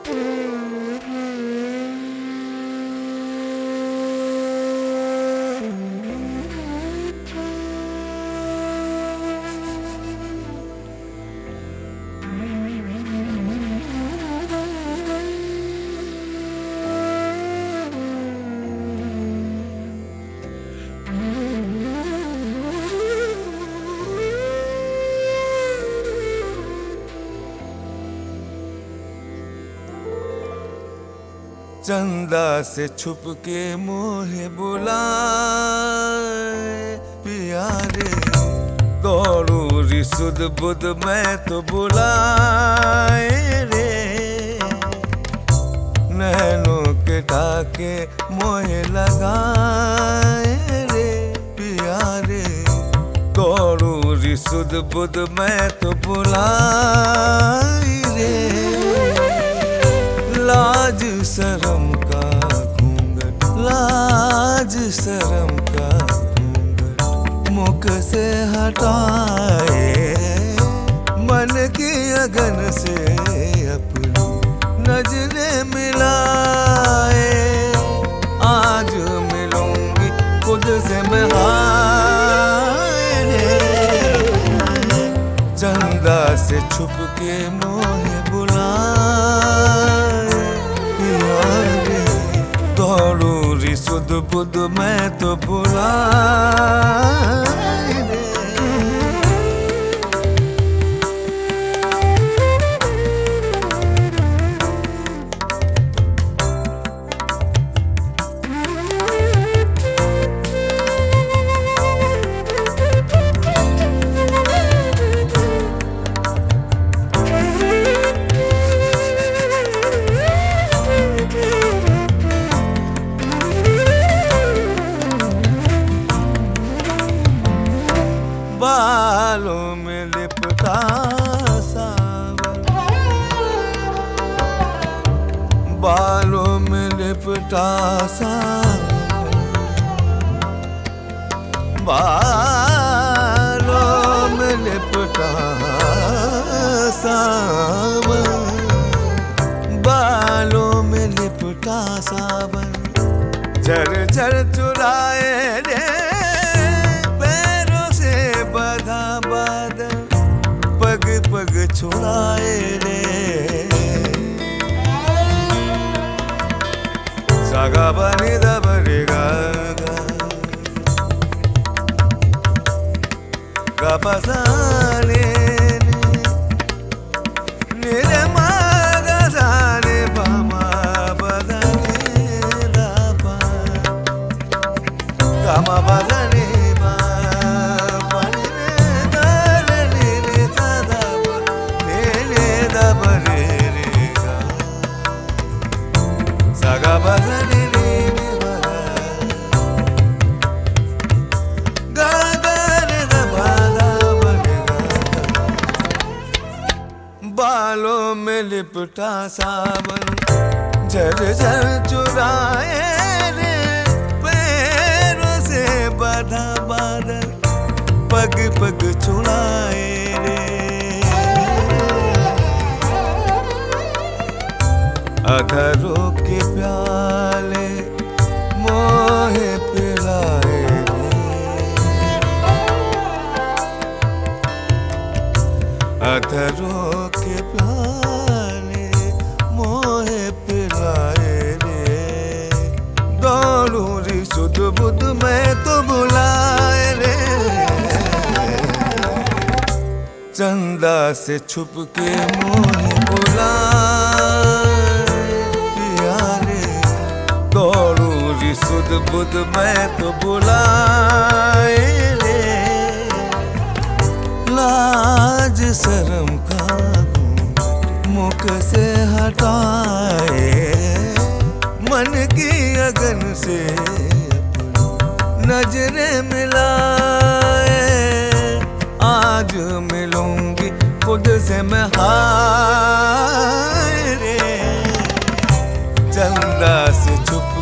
चंदा से छुप के मोहे बुलाए पिया रे, दौड़ू री सुध बुध मैं तो बुलाए रे। नैनों के टाके मोहे लगाए रे पिया रे, दौड़ू री सुध बुध मैं तो बुलाए रे। लाज शरम का घूंघट, लाज शरम का घूंघट मुख से हटाए, मन की अगन से अपनी नजरें मिलाए। आज मिलूंगी खुद से मैं हाय रे, चंदा से छुप के मोहे बुलाए पिया रे, दौड़ू री सुध बुध मैं तो बुलाए रे। बालों में लिपटा सावन, बालों में लिपटा सावन, बालों में लिपटा सावन, बालों में लिपटा सावन, झर झर चुराए रे बादल, पग पग छुड़ाए रे। सागा बनी दबरे गा गा पसाने नीरे मागा साने पामा बदने दापा गामा बदने बालों में लिपटा सावन, झर झर चुराए रे पैरों से बाधा बादल, पग पग छुड़ाए रे। अधरों के प्याले मोहे पिलाए रे, अधरों के प्याले मोहे पिलाए रे। दौड़ू री सुध बुध मैं तो बुलाए रे, चंदा से छुप के मोहे बुलाए पिया रे, दौड़ू री सुध बुध मैं तो बुलाए रे। लाज शरम का मुख से हटाए, मन की अगन से नजरें मिलाए। आज मिलूंगी खुद से मैं हाय रे, चंदा से छुप